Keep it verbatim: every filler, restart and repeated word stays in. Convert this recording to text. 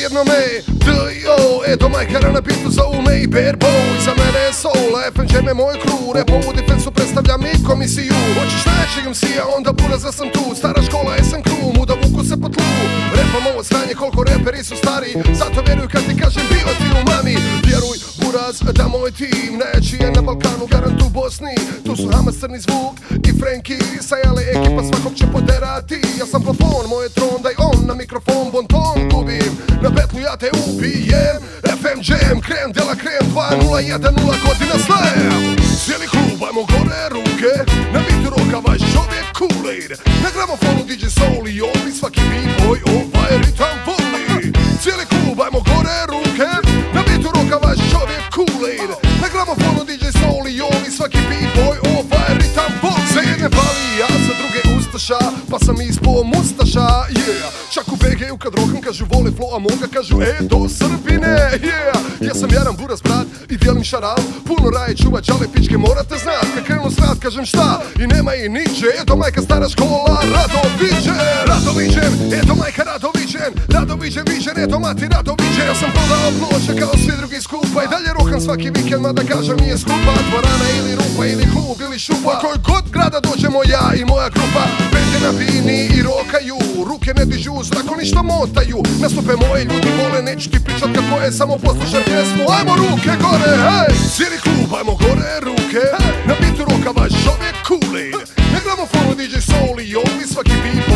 jednome D I O, eto majkara na bitu zovu me i Bad Boy. Za mene je soul, F N Jam je moj crew. Repo u defensu predstavljam i komisiju. Hoćeš naći M C-a, onda buraza sam tu. Stara škola S N crew, muda vuku se po tlu. Repam ovo sranje koliko reperi su stari. Zato vjeruj kad ti kažem bio ti u mami. Vjeruj buraz da moj tim najjači je na Balkanu, garant u Bosni. Tu su Hamas, Crni zvuk i Franky. Sajale ekipa svakog će poderati. Ja sam plafon, moj je tron, daj on na mikrofon, bon ton gubim. Na betlu ja te ubijem. F M Jam, krem de la krem, dva nula jedan nula godina slam. Cijeli klub, ajmo gore ruke. Na bitu roka vaš čovjek Kool-Aid. Na gramofonu D J Soul i ovi svaki b-boy ovaj ritam voli. Cijeli klub, ajmo gore ruke. Na bitu roka vaš čovjek Kool-Aid. Na gramofonu D J Soul i ovi svaki b-boy ovaj ritam voli. Sa jedne pali ja, sa druge ustaša, pa sam ispo mustaša, yeah. Čak u B G-u kad rokam kažu vole flow, a moga kažu e do Srbine, yeah. Ja sam jaran buraz brat i dijelim šaral. Puno raje čuva čale pičke morate znat. Kad krenu srat kažem šta i nema i niđe. Eto majka stara škola, Radoviđen. Radoviđen, eto majka Radoviđen. Radoviđen, viđen, eto mati Radoviđen. Ja sam prodao ploče kao svi drugi skupa i dalje roham svaki vikend, mada kažem nije skupa. Dvorana ili rupa ili klub ili šupa. Koj god grada dođemo ja i moja grupa. Bende na bini i rokaju. Ruke ne dižu u zraku, ništa motaju. Nastupe moji ljudi vole, neću ti pričat kako je, samo poslušaj pjesmu. Ajmo ruke gore, hej! Cijeli klub, ajmo gore ruke. Na bitu roka vaš čovjek Kool-Aid. Na gramofonu D J Soul i ovi svaki beat